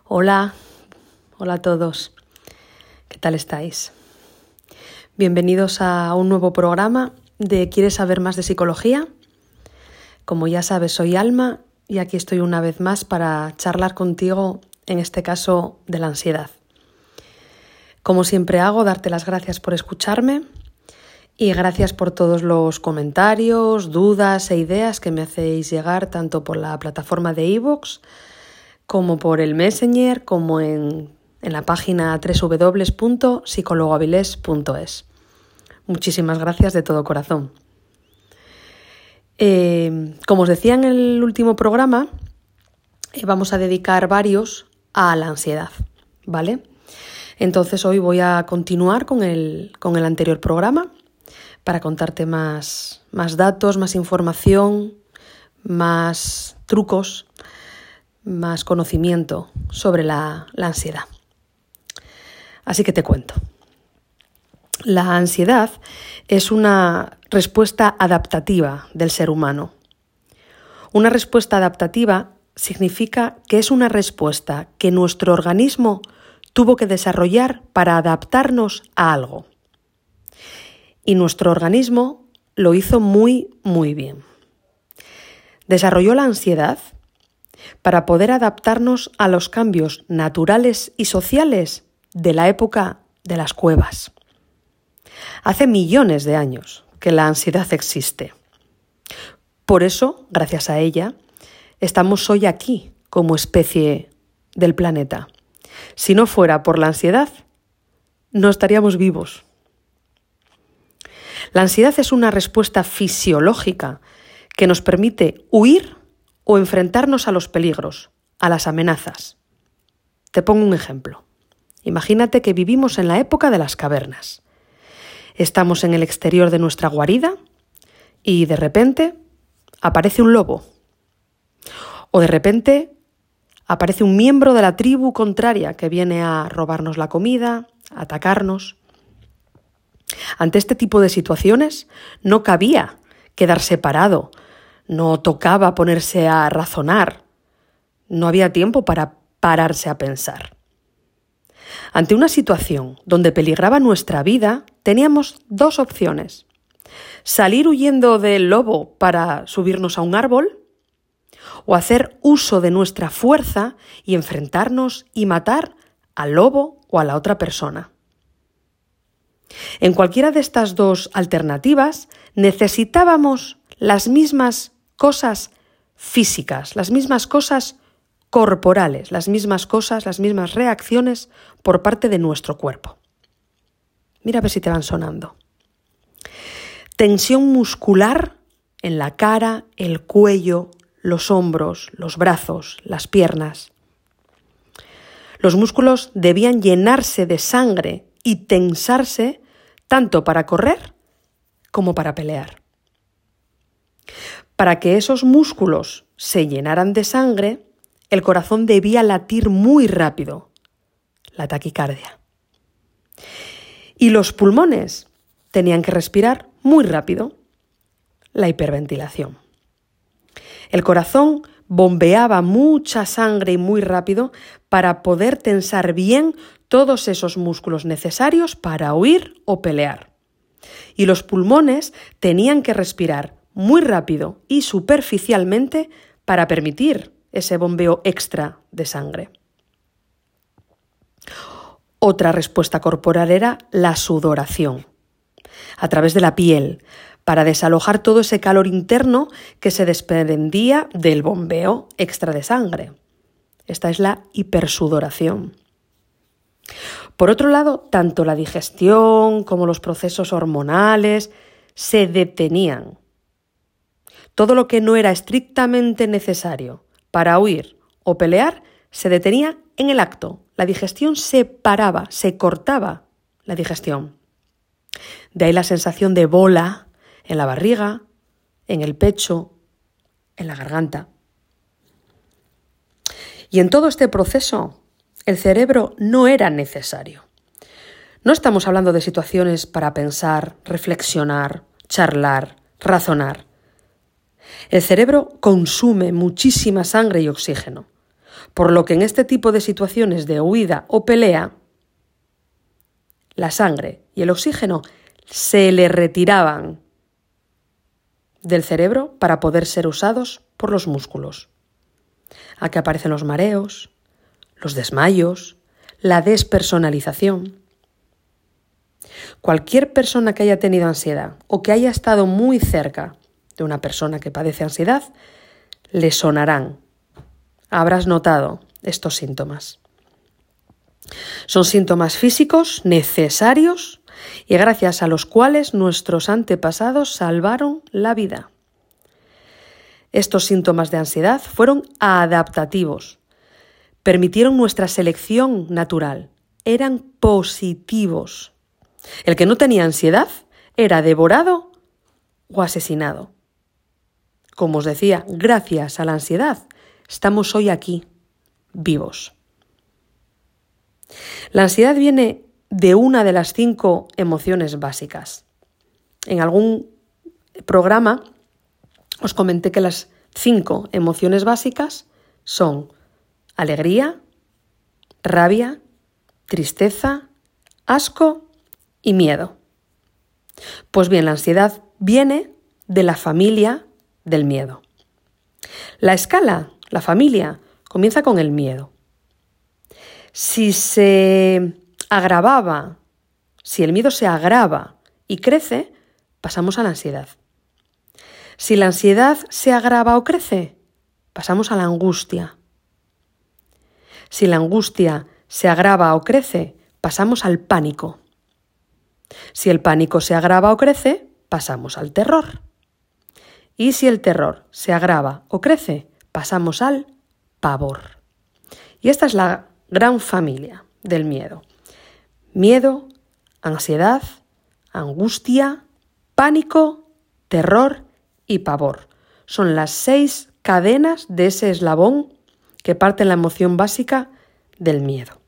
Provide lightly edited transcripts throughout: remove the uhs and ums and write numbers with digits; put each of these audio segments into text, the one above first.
Hola a todos. ¿Qué tal estáis? Bienvenidos a un nuevo programa de ¿Quieres saber más de psicología? Como ya sabes, soy Alma y aquí estoy una vez más para charlar contigo, en este caso, de la ansiedad. Como siempre hago, darte las gracias por escucharme y gracias por todos los comentarios, dudas e ideas que me hacéis llegar tanto por la plataforma de iVoox como por el Messenger, como en la página www.psicologoavilés.es. Muchísimas gracias de todo corazón. Como os decía en el último programa, vamos a dedicar varios a la ansiedad, ¿vale? Entonces hoy voy a continuar con el anterior programa para contarte más datos, más información, más trucos, más conocimiento sobre la ansiedad. Así que te cuento. La ansiedad es una respuesta adaptativa del ser humano. Una respuesta adaptativa significa que es una respuesta que nuestro organismo tuvo que desarrollar para adaptarnos a algo. Y nuestro organismo lo hizo muy, muy bien. Desarrolló la ansiedad para poder adaptarnos a los cambios naturales y sociales de la época de las cuevas. Hace millones de años que la ansiedad existe. Por eso, gracias a ella, estamos hoy aquí como especie del planeta. Si no fuera por la ansiedad, no estaríamos vivos. La ansiedad es una respuesta fisiológica que nos permite huir o enfrentarnos a los peligros, a las amenazas. Te pongo un ejemplo. Imagínate que vivimos en la época de las cavernas. Estamos en el exterior de nuestra guarida y de repente aparece un lobo. O de repente aparece un miembro de la tribu contraria que viene a robarnos la comida, a atacarnos. Ante este tipo de situaciones no cabía quedarse parado. No tocaba ponerse a razonar, no había tiempo para pararse a pensar. Ante una situación donde peligraba nuestra vida, teníamos dos opciones: salir huyendo del lobo para subirnos a un árbol o hacer uso de nuestra fuerza y enfrentarnos y matar al lobo o a la otra persona. En cualquiera de estas dos alternativas necesitábamos las mismas cosas físicas, las mismas cosas corporales, las mismas reacciones por parte de nuestro cuerpo. Mira a ver si te van sonando. Tensión muscular en la cara, el cuello, los hombros, los brazos, las piernas. Los músculos debían llenarse de sangre y tensarse tanto para correr como para pelear. Para que esos músculos se llenaran de sangre, el corazón debía latir muy rápido, la taquicardia. Y los pulmones tenían que respirar muy rápido, la hiperventilación. El corazón bombeaba mucha sangre y muy rápido para poder tensar bien todos esos músculos necesarios para huir o pelear. Y los pulmones tenían que respirar muy rápido y superficialmente para permitir ese bombeo extra de sangre. Otra respuesta corporal era la sudoración, a través de la piel, para desalojar todo ese calor interno que se desprendía del bombeo extra de sangre. Esta es la hipersudoración. Por otro lado, tanto la digestión como los procesos hormonales se detenían. Todo lo que no era estrictamente necesario para huir o pelear se detenía en el acto. La digestión se paraba, se cortaba la digestión. De ahí la sensación de bola en la barriga, en el pecho, en la garganta. Y en todo este proceso, el cerebro no era necesario. No estamos hablando de situaciones para pensar, reflexionar, charlar, razonar. El cerebro consume muchísima sangre y oxígeno. por lo que en este tipo de situaciones de huida o pelea, la sangre y el oxígeno se le retiraban del cerebro para poder ser usados por los músculos. Aquí aparecen los mareos, los desmayos, la despersonalización. Cualquier persona que haya tenido ansiedad o que haya estado muy cerca de una persona que padece ansiedad, le sonarán. Habrás notado estos síntomas. Son síntomas físicos necesarios y gracias a los cuales nuestros antepasados salvaron la vida. Estos síntomas de ansiedad fueron adaptativos, permitieron nuestra selección natural, eran positivos. El que no tenía ansiedad era devorado o asesinado. Como os decía, gracias a la ansiedad estamos hoy aquí, vivos. La ansiedad viene de una de las 5 emociones básicas. En algún programa os comenté que las 5 emociones básicas son alegría, rabia, tristeza, asco y miedo. Pues bien, la ansiedad viene de la familia del miedo. La escala, la familia, comienza con el miedo. Si el miedo se agrava y crece, pasamos a la ansiedad. Si la ansiedad se agrava o crece, pasamos a la angustia. Si la angustia se agrava o crece, pasamos al pánico. Si el pánico se agrava o crece, pasamos al terror. Y si el terror se agrava o crece, pasamos al pavor. Y esta es la gran familia del miedo. Miedo, ansiedad, angustia, pánico, terror y pavor. Son las 6 cadenas de ese eslabón que parten la emoción básica del miedo.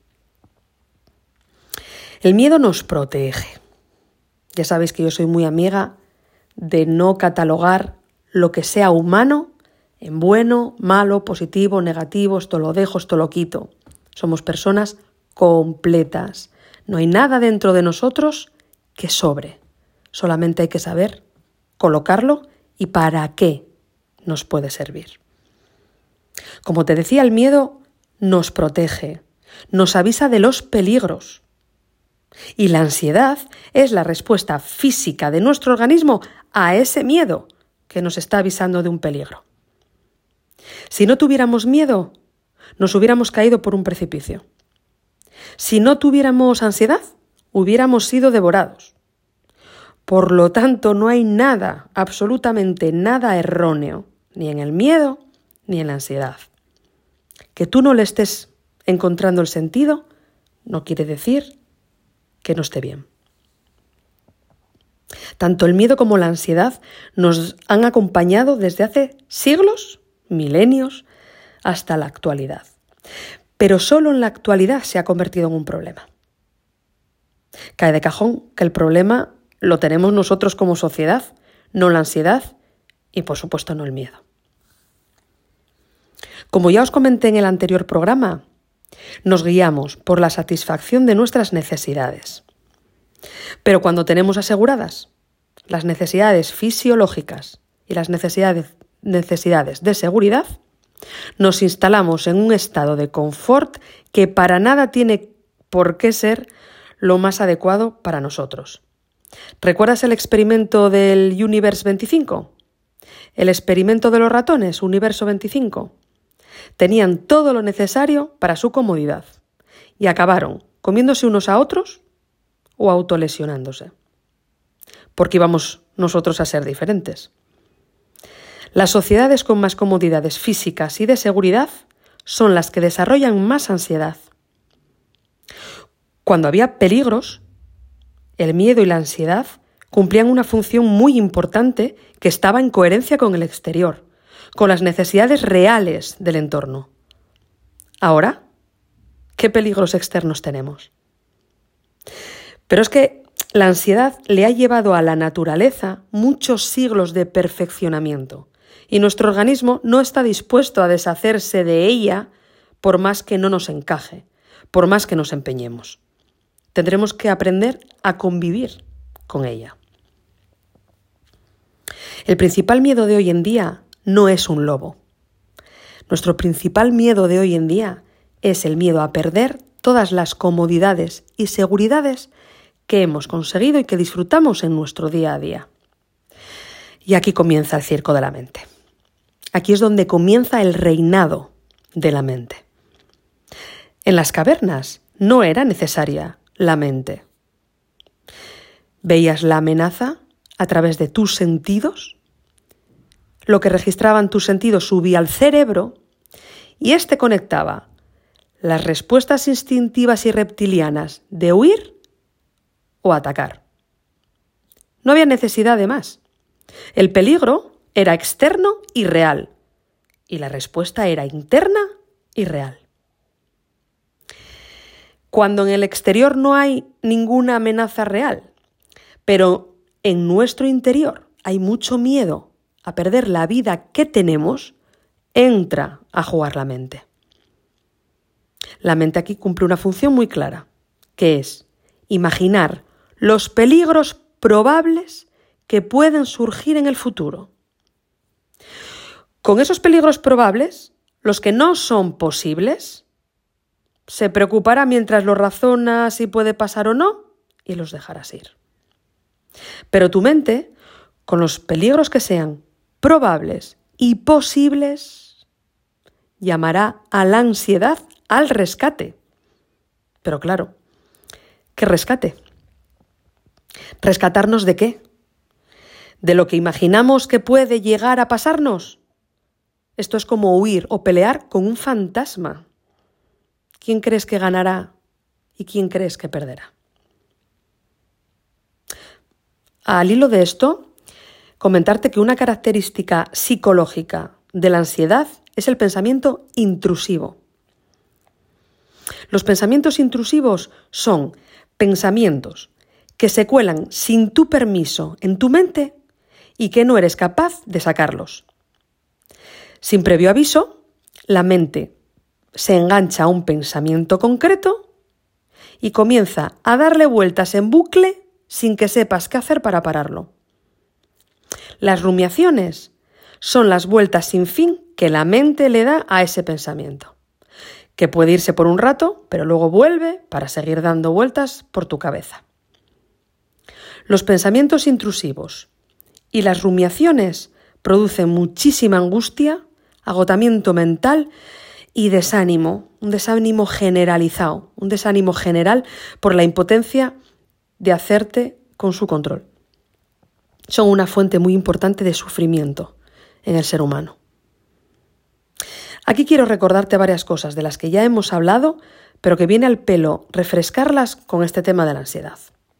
El miedo nos protege. Ya sabéis que yo soy muy amiga de no catalogar lo que sea humano en bueno, malo, positivo, negativo, esto lo dejo, esto lo quito. Somos personas completas. No hay nada dentro de nosotros que sobre. Solamente hay que saber colocarlo y para qué nos puede servir. Como te decía, el miedo nos protege, nos avisa de los peligros. Y la ansiedad es la respuesta física de nuestro organismo a ese miedo que nos está avisando de un peligro. Si no tuviéramos miedo, nos hubiéramos caído por un precipicio. Si no tuviéramos ansiedad, hubiéramos sido devorados. Por lo tanto, no hay nada, absolutamente nada erróneo, ni en el miedo ni en la ansiedad. Que tú no le estés encontrando el sentido, no quiere decir que no esté bien. Tanto el miedo como la ansiedad nos han acompañado desde hace siglos, milenios, hasta la actualidad. Pero solo en la actualidad se ha convertido en un problema. Cae de cajón que el problema lo tenemos nosotros como sociedad, no la ansiedad y, por supuesto, no el miedo. Como ya os comenté en el anterior programa, nos guiamos por la satisfacción de nuestras necesidades. Pero cuando tenemos aseguradas las necesidades fisiológicas y las necesidades de seguridad, nos instalamos en un estado de confort que para nada tiene por qué ser lo más adecuado para nosotros. ¿Recuerdas el experimento del Universe 25? El experimento de los ratones, Universo 25. Tenían todo lo necesario para su comodidad y acabaron comiéndose unos a otros o autolesionándose. Porque íbamos nosotros a ser diferentes. Las sociedades con más comodidades físicas y de seguridad son las que desarrollan más ansiedad. Cuando había peligros, el miedo y la ansiedad cumplían una función muy importante que estaba en coherencia con el exterior, con las necesidades reales del entorno. Ahora, ¿qué peligros externos tenemos? Pero es que la ansiedad le ha llevado a la naturaleza muchos siglos de perfeccionamiento y nuestro organismo no está dispuesto a deshacerse de ella por más que no nos encaje, por más que nos empeñemos. Tendremos que aprender a convivir con ella. El principal miedo de hoy en día no es un lobo. Nuestro principal miedo de hoy en día es el miedo a perder todas las comodidades y seguridades que hemos conseguido y que disfrutamos en nuestro día a día. Y aquí comienza el circo de la mente. Aquí es donde comienza el reinado de la mente. En las cavernas no era necesaria la mente. Veías la amenaza a través de tus sentidos, lo que registraban tus sentidos subía al cerebro y éste conectaba las respuestas instintivas y reptilianas de huir o atacar. No había necesidad de más. El peligro era externo y real, y la respuesta era interna y real. Cuando en el exterior no hay ninguna amenaza real, pero en nuestro interior hay mucho miedo a perder la vida que tenemos, entra a jugar la mente. La mente aquí cumple una función muy clara, que es imaginar los peligros probables que pueden surgir en el futuro. Con esos peligros probables, los que no son posibles, se preocupará mientras lo razona si puede pasar o no y los dejarás ir. Pero tu mente, con los peligros que sean probables y posibles, llamará a la ansiedad al rescate. Pero claro, ¿qué rescate? ¿Rescatarnos de qué? ¿De lo que imaginamos que puede llegar a pasarnos? Esto es como huir o pelear con un fantasma. ¿Quién crees que ganará y quién crees que perderá? Al hilo de esto, comentarte que una característica psicológica de la ansiedad es el pensamiento intrusivo. Los pensamientos intrusivos son pensamientos que se cuelan sin tu permiso en tu mente y que no eres capaz de sacarlos. Sin previo aviso, la mente se engancha a un pensamiento concreto y comienza a darle vueltas en bucle sin que sepas qué hacer para pararlo. Las rumiaciones son las vueltas sin fin que la mente le da a ese pensamiento, que puede irse por un rato, pero luego vuelve para seguir dando vueltas por tu cabeza. Los pensamientos intrusivos y las rumiaciones producen muchísima angustia, agotamiento mental y desánimo, un desánimo generalizado, un desánimo general por la impotencia de hacerte con su control. Son una fuente muy importante de sufrimiento en el ser humano. Aquí quiero recordarte varias cosas de las que ya hemos hablado, pero que viene al pelo refrescarlas con este tema de la ansiedad.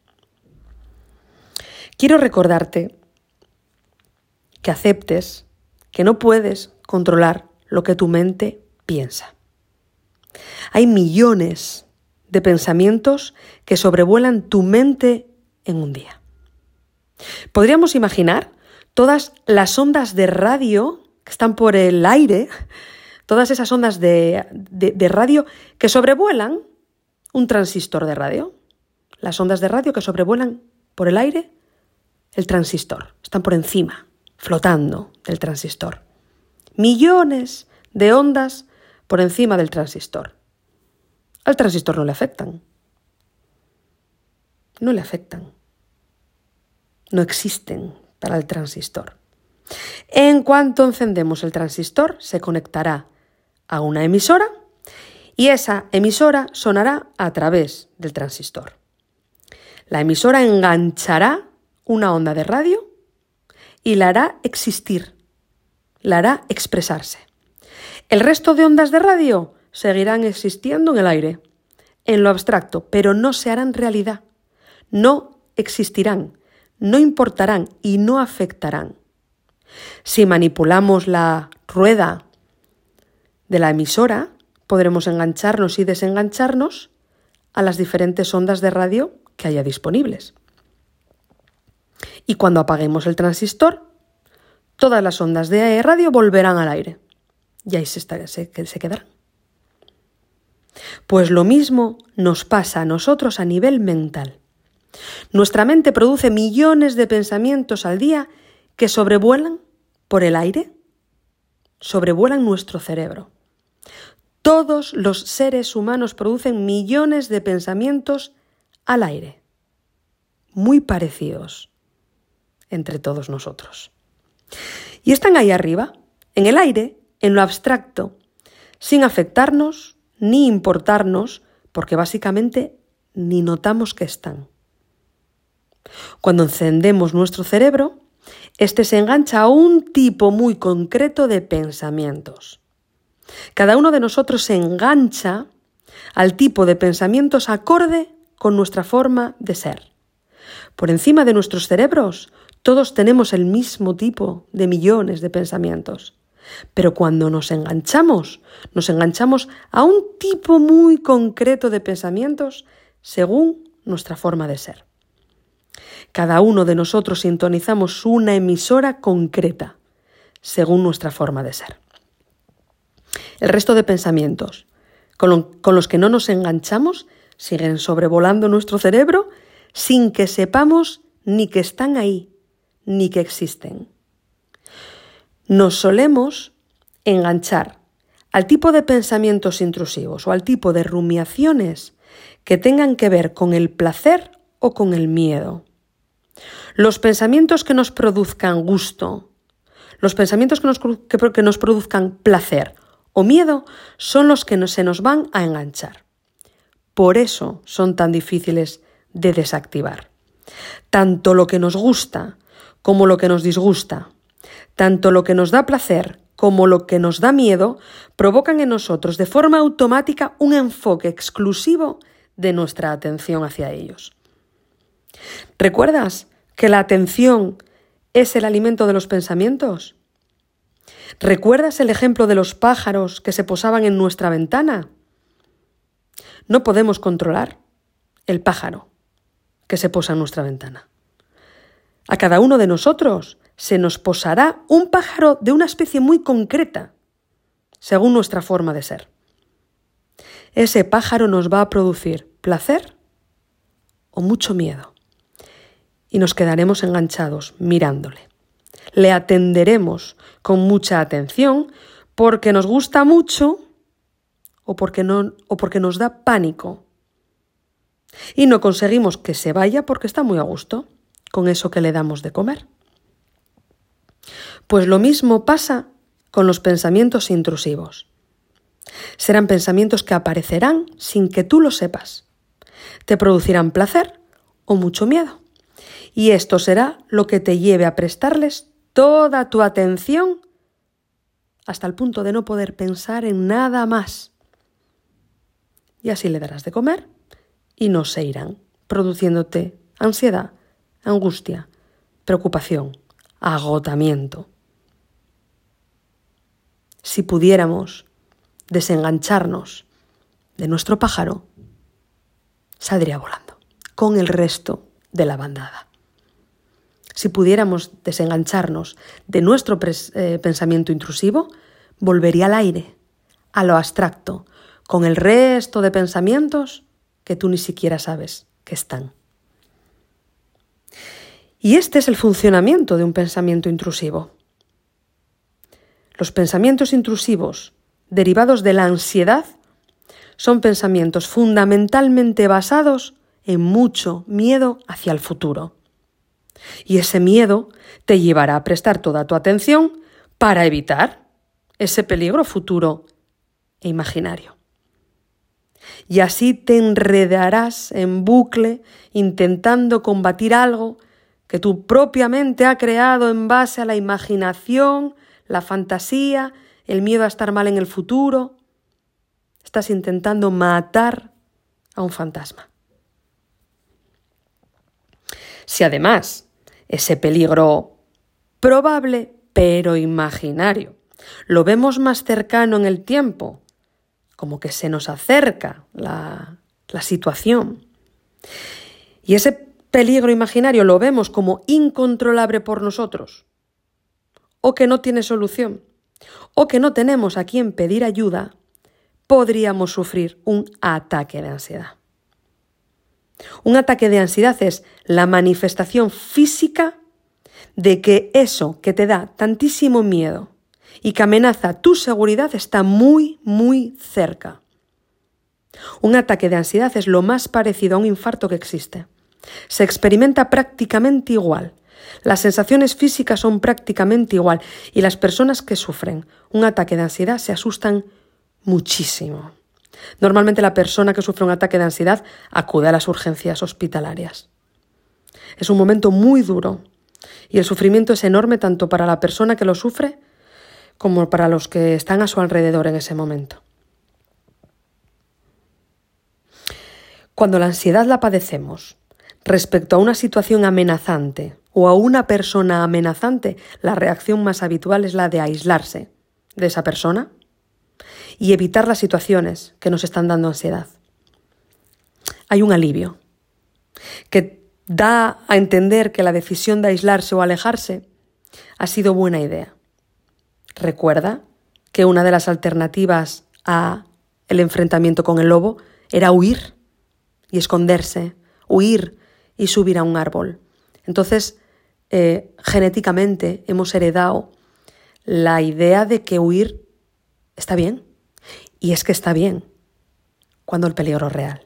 Quiero recordarte que aceptes que no puedes controlar lo que tu mente piensa. Hay millones de pensamientos que sobrevuelan tu mente en un día. Podríamos imaginar todas las ondas de radio que están por el aire, todas esas ondas de radio que sobrevuelan un transistor de radio. Las ondas de radio que sobrevuelan por el aire el transistor, están por encima, flotando del transistor. Millones de ondas por encima del transistor. Al transistor no le afectan. No le afectan. No existen para el transistor. En cuanto encendemos el transistor, se conectará a una emisora y esa emisora sonará a través del transistor. La emisora enganchará una onda de radio y la hará existir, la hará expresarse. El resto de ondas de radio seguirán existiendo en el aire, en lo abstracto, pero no se harán realidad, no existirán, no importarán y no afectarán. Si manipulamos la rueda de la emisora, podremos engancharnos y desengancharnos a las diferentes ondas de radio que haya disponibles. Y cuando apaguemos el transistor, todas las ondas de radio volverán al aire y ahí se quedarán. Pues lo mismo nos pasa a nosotros a nivel mental. Nuestra mente produce millones de pensamientos al día que sobrevuelan por el aire, sobrevuelan nuestro cerebro. Todos los seres humanos producen millones de pensamientos al aire, muy parecidos entre todos nosotros. Y están ahí arriba, en el aire, en lo abstracto, sin afectarnos ni importarnos, porque básicamente ni notamos que están. Cuando encendemos nuestro cerebro, este se engancha a un tipo muy concreto de pensamientos. Cada uno de nosotros se engancha al tipo de pensamientos acorde con nuestra forma de ser. Por encima de nuestros cerebros, todos tenemos el mismo tipo de millones de pensamientos. Pero cuando nos enganchamos a un tipo muy concreto de pensamientos según nuestra forma de ser. Cada uno de nosotros sintonizamos una emisora concreta según nuestra forma de ser. El resto de pensamientos con los que no nos enganchamos siguen sobrevolando nuestro cerebro sin que sepamos ni que están ahí, ni que existen. Nos solemos enganchar al tipo de pensamientos intrusivos o al tipo de rumiaciones que tengan que ver con el placer o con el miedo. Los pensamientos que nos produzcan gusto, los pensamientos que nos produzcan placer o miedo son los que se nos van a enganchar. Por eso son tan difíciles de desactivar. Tanto lo que nos gusta como lo que nos disgusta, tanto lo que nos da placer como lo que nos da miedo, provocan en nosotros de forma automática un enfoque exclusivo de nuestra atención hacia ellos. ¿Recuerdas que la atención es el alimento de los pensamientos? ¿Recuerdas el ejemplo de los pájaros que se posaban en nuestra ventana? No podemos controlar el pájaro que se posa en nuestra ventana. A cada uno de nosotros se nos posará un pájaro de una especie muy concreta, según nuestra forma de ser. Ese pájaro nos va a producir placer o mucho miedo y nos quedaremos enganchados mirándole. Le atenderemos con mucha atención porque nos gusta mucho o porque nos da pánico. Y no conseguimos que se vaya porque está muy a gusto con eso que le damos de comer. Pues lo mismo pasa con los pensamientos intrusivos. Serán pensamientos que aparecerán sin que tú lo sepas. Te producirán placer o mucho miedo. Y esto será lo que te lleve a prestarles toda tu atención hasta el punto de no poder pensar en nada más. Y así le darás de comer y no se irán, produciéndote ansiedad, angustia, preocupación, agotamiento. Si pudiéramos desengancharnos de nuestro pájaro, saldría volando con el resto de la bandada. Si pudiéramos desengancharnos de nuestro pensamiento intrusivo, volvería al aire, a lo abstracto, con el resto de pensamientos que tú ni siquiera sabes que están. Y este es el funcionamiento de un pensamiento intrusivo. Los pensamientos intrusivos derivados de la ansiedad son pensamientos fundamentalmente basados en mucho miedo hacia el futuro. Y ese miedo te llevará a prestar toda tu atención para evitar ese peligro futuro e imaginario. Y así te enredarás en bucle intentando combatir algo que tu propia mente ha creado en base a la imaginación, la fantasía, el miedo a estar mal en el futuro. Estás intentando matar a un fantasma. Si además ese peligro probable pero imaginario lo vemos más cercano en el tiempo, como que se nos acerca la situación, y ese peligro imaginario lo vemos como incontrolable por nosotros, o que no tiene solución, o que no tenemos a quien pedir ayuda, podríamos sufrir un ataque de ansiedad. Un ataque de ansiedad es la manifestación física de que eso que te da tantísimo miedo y que amenaza tu seguridad está muy, muy cerca. Un ataque de ansiedad es lo más parecido a un infarto que existe. Se experimenta prácticamente igual. Las sensaciones físicas son prácticamente igual y las personas que sufren un ataque de ansiedad se asustan muchísimo. Normalmente la persona que sufre un ataque de ansiedad acude a las urgencias hospitalarias. Es un momento muy duro y el sufrimiento es enorme tanto para la persona que lo sufre como para los que están a su alrededor en ese momento. Cuando la ansiedad la padecemos respecto a una situación amenazante o a una persona amenazante, la reacción más habitual es la de aislarse de esa persona y evitar las situaciones que nos están dando ansiedad. Hay un alivio que da a entender que la decisión de aislarse o alejarse ha sido buena idea. Recuerda que una de las alternativas a el enfrentamiento con el lobo era huir y esconderse, huir y subir a un árbol. Entonces, genéticamente hemos heredado la idea de que huir está bien. Y es que está bien cuando el peligro es real.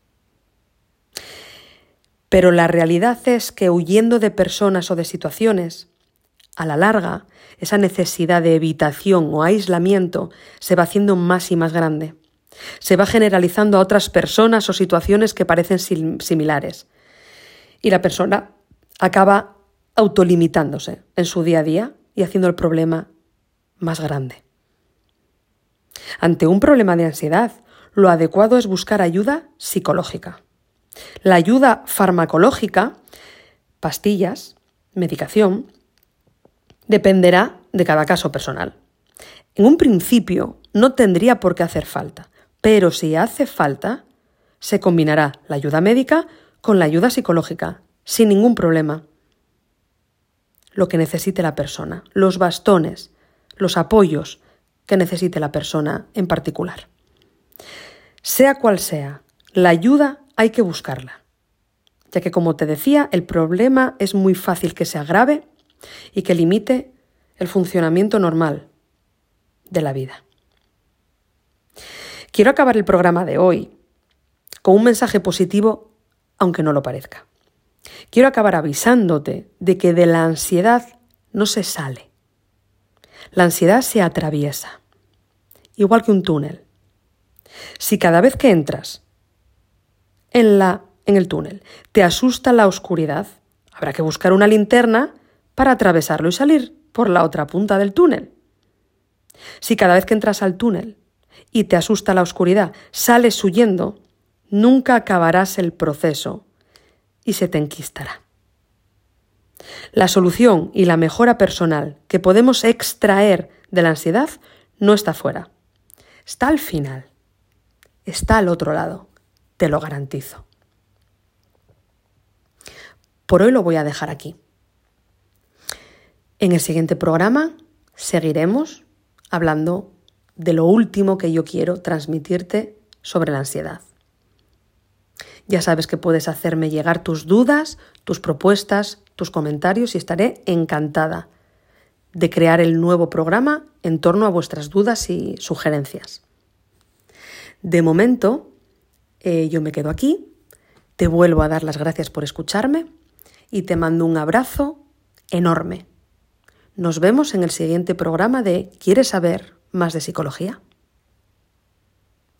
Pero la realidad es que huyendo de personas o de situaciones, a la larga, esa necesidad de evitación o aislamiento se va haciendo más y más grande. Se va generalizando a otras personas o situaciones que parecen similares. Y la persona acaba autolimitándose en su día a día y haciendo el problema más grande. Ante un problema de ansiedad, lo adecuado es buscar ayuda psicológica. La ayuda farmacológica, pastillas, medicación, dependerá de cada caso personal. En un principio no tendría por qué hacer falta, pero si hace falta, se combinará la ayuda médica con la ayuda psicológica, sin ningún problema. Lo que necesite la persona, los bastones, los apoyos que necesite la persona en particular. Sea cual sea, la ayuda hay que buscarla, ya que, como te decía, el problema es muy fácil que se agrave y que limite el funcionamiento normal de la vida. Quiero acabar el programa de hoy con un mensaje positivo, aunque no lo parezca. Quiero acabar avisándote de que de la ansiedad no se sale. La ansiedad se atraviesa, igual que un túnel. Si cada vez que entras en el túnel te asusta la oscuridad, habrá que buscar una linterna para atravesarlo y salir por la otra punta del túnel. Si cada vez que entras al túnel y te asusta la oscuridad sales huyendo, nunca acabarás el proceso y se te enquistará. La solución y la mejora personal que podemos extraer de la ansiedad no está fuera. Está al final. Está al otro lado. Te lo garantizo. Por hoy lo voy a dejar aquí. En el siguiente programa seguiremos hablando de lo último que yo quiero transmitirte sobre la ansiedad. Ya sabes que puedes hacerme llegar tus dudas, tus propuestas, tus comentarios y estaré encantada de crear el nuevo programa en torno a vuestras dudas y sugerencias. De momento, yo me quedo aquí, te vuelvo a dar las gracias por escucharme y te mando un abrazo enorme. Nos vemos en el siguiente programa de ¿Quieres saber más de psicología?